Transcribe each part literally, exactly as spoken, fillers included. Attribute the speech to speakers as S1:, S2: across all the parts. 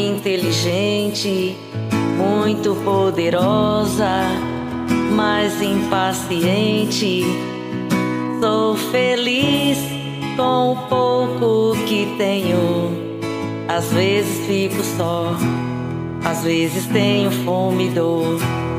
S1: inteligente, muito poderosa, mas impaciente. Sou feliz com o pouco que tenho. Às vezes fico só, às vezes tenho fome e dor.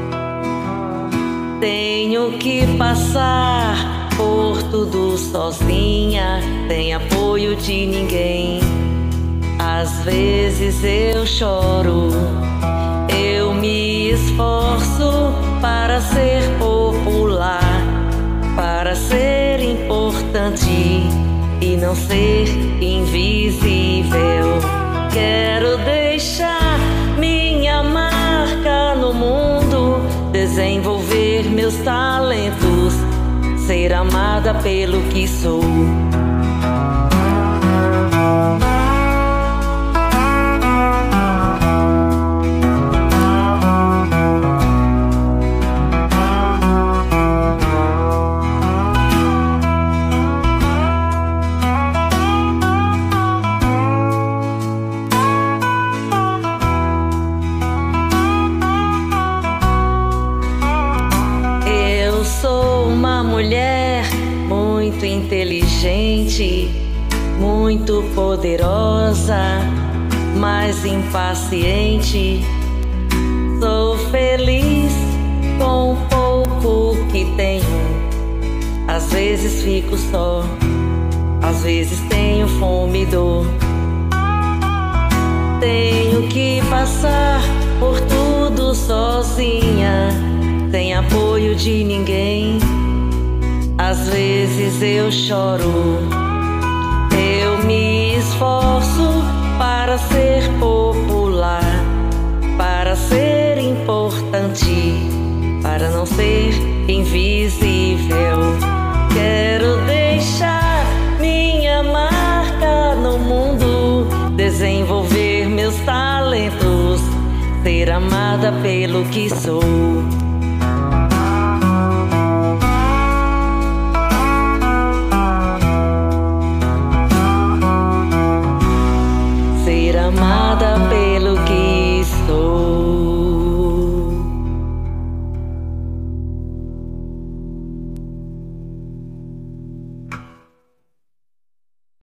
S1: Tenho que passar por tudo sozinha, sem apoio de ninguém. Às vezes eu choro, eu me esforço para ser popular, para ser importante e não ser invisível. Quero deixar minha marca no mundo, desenvolver meus talentos, ser amada pelo que sou. Sou uma mulher muito inteligente, muito poderosa, mas impaciente. Sou feliz com o pouco que tenho. Às vezes fico só, às vezes tenho fome e dor. Tenho que passar por tudo sozinha, sem apoio de ninguém. Às vezes eu choro, eu me esforço para ser popular, para ser importante, para não ser invisível. Quero deixar minha marca no mundo, desenvolver meus talentos, ser amada pelo que sou.